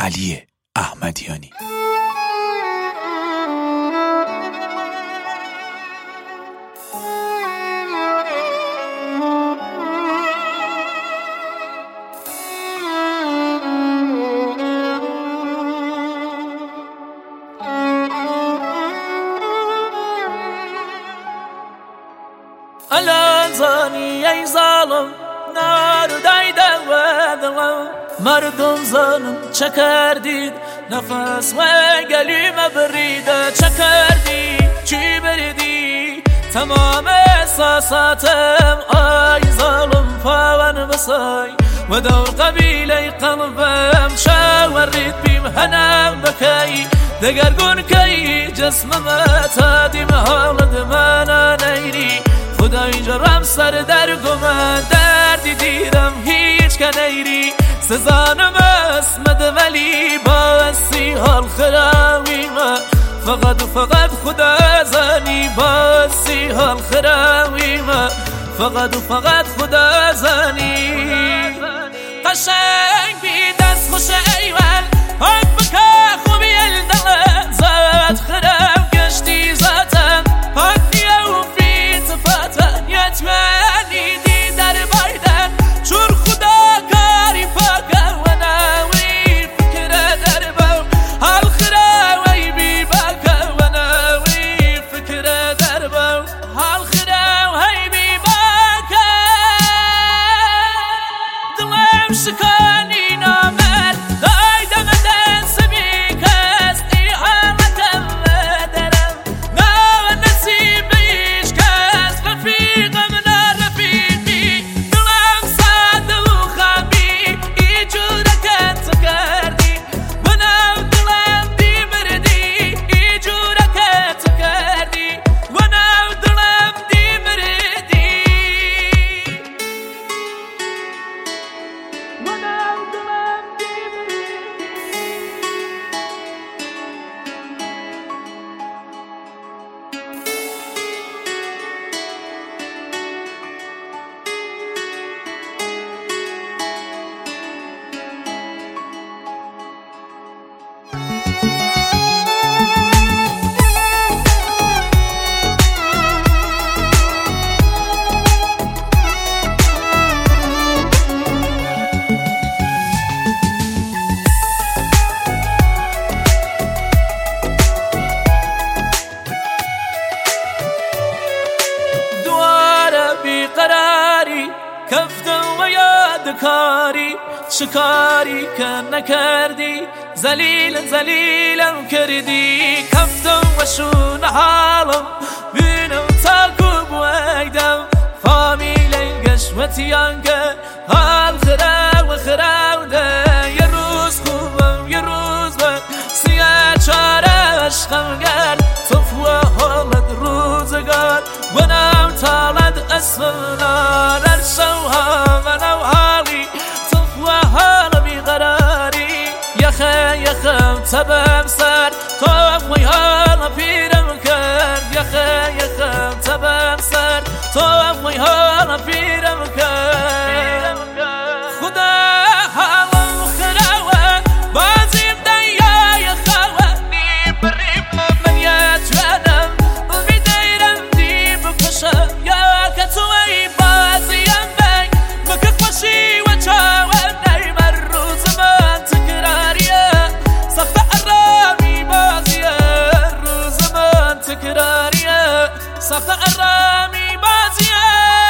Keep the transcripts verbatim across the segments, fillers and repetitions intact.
علی احمدیانی. الان زانی ای ظالم نار دایده و دلم مردم زنم چه کردید نفس و گلیم بریده چه کردی چی بریدی تمام احساساتم آی ظالم پاون بسای و دور قبیله قلبم شاورید بیم هنم بکی دگرگون کی جسمم تادیم حالد من نیری خدای جرم سر در گمه دردی دیدم هیچ کنیری سزانم اسمد ولی باسی حال خراویم فقط و فقط خدا زنی باسی حال خراویم فقط و فقط خدا زنی قشنگ بی دست خوش ایول حق بکه خوبی الدل زد خرم گشتی زاتم حق نیو فی تفاتن یتمنی دی در بایدن چون خدا کاری پاکر و ناوی فکر در باو حال خراوی بی باکر و ناوی فکر در باو حال خراوی بی باکر دلم شکانی نامر دایدم دست بی کستی حالتم درم ناو نصیب ایش کس رفیقم نرفیقی دلم ساده و خامی ای جورکت کردی و ناو دلم دی بردی ای جورکت کردی و ناو دلم دی بردی و ناو دلم دی بردی دواره بیقراری کفتم و یادکاری شکاری که نکردی زلیل زلیلم کردی کفتم و شون حالم بینم تاکو بویدم فامیل گشوتیان که حال خراو خراوده یه روز خوبم یه روز بد سیاه چاره عشقم گرد صفو حالت روزگار و نام تالد اسمنا نرشوها و نو حالی صفو حال بیقراری یخه یخم تبم سر تو وی حال پیرم کرد یخه یخم تبم سر تو وی حال پیرم کرد خدا حالم خراوه بازیم دیای خواه نیم بریم من یتوانم می دیرم دی بکشم یا که توی بازیم بی بکه خوشی و چاوه نیم روز من تکراریه سخت ارامی بازیه روز من تکراریه سخت ارامی بازیه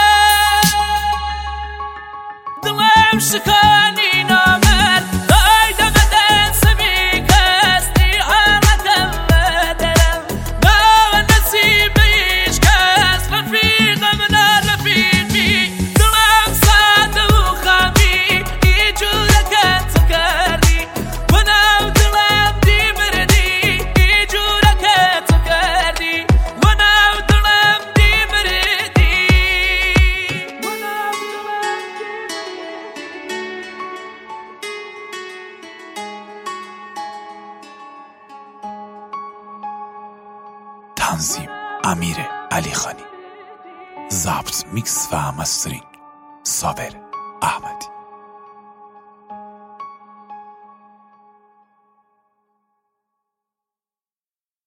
دلم شکانی نامر دایدم دست بی کستی حالتم درم ناو نصیب ایش کس رفیقم نرفیقی دلم ساده و خامی ای جورکت کردی و ناو دلم دی بردی ای جورکت کردی و ناو دلم دی بردی و ناو دلم تنظیم امیر علی خانی، ضبط میکس و مسترینگ صابر احمد.